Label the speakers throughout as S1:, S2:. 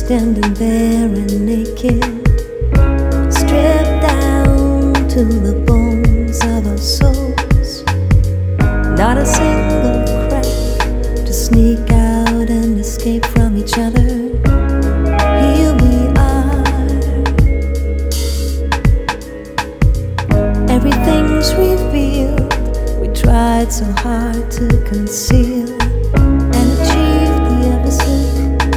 S1: standing there and naked, stripped down to the bones of our souls. Not a single crack to sneak out and escape from each other. Here we are. Everything's revealed. We tried so hard to conceal and achieve the opposite.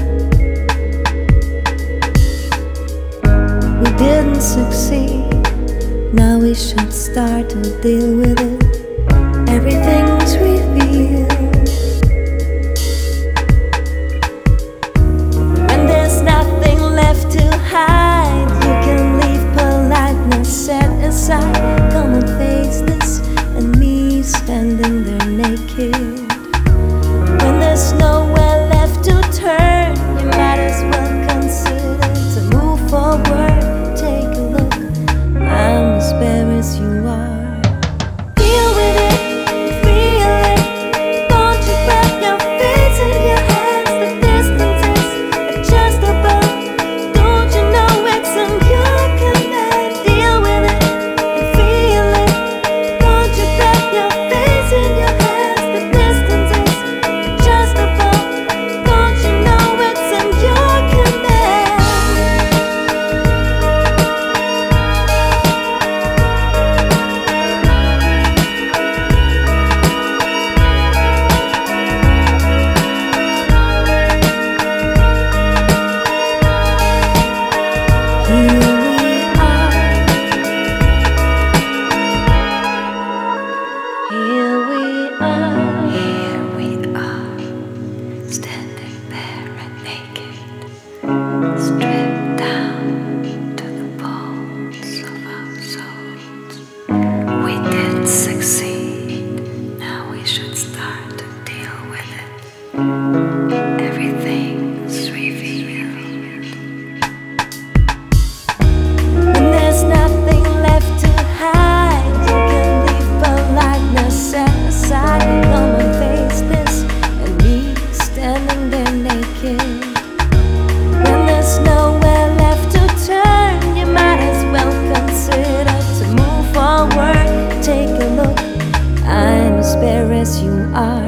S1: We didn't succeed. Now we should start to deal with it. Everything's revealed. When there's nothing left to hide, you can leave politeness set aside. Come and face this and me standing there naked. When there's nowhere left to turn, you might as well consider to move forward. Take a look, I'm as bare as you are. Deal with it, feel it. Don't you grab your face in your hands. The distance is adjustable. Don't you know it's in your command? Deal with it and feel it. Don't you grab your face in your hands. The distance is adjustable. Don't you know it's in your command? Here we are, standing there and naked, stripped down to the bones of our souls. We didn't succeed, now we should start to deal with it. Everything's revealed. When there's nothing left to hide, you can leave politeness set aside. Come and face this and me standing there naked. When there's nowhere left to turn, you might as well consider to move forward. Take a look, I'm as bare as you are.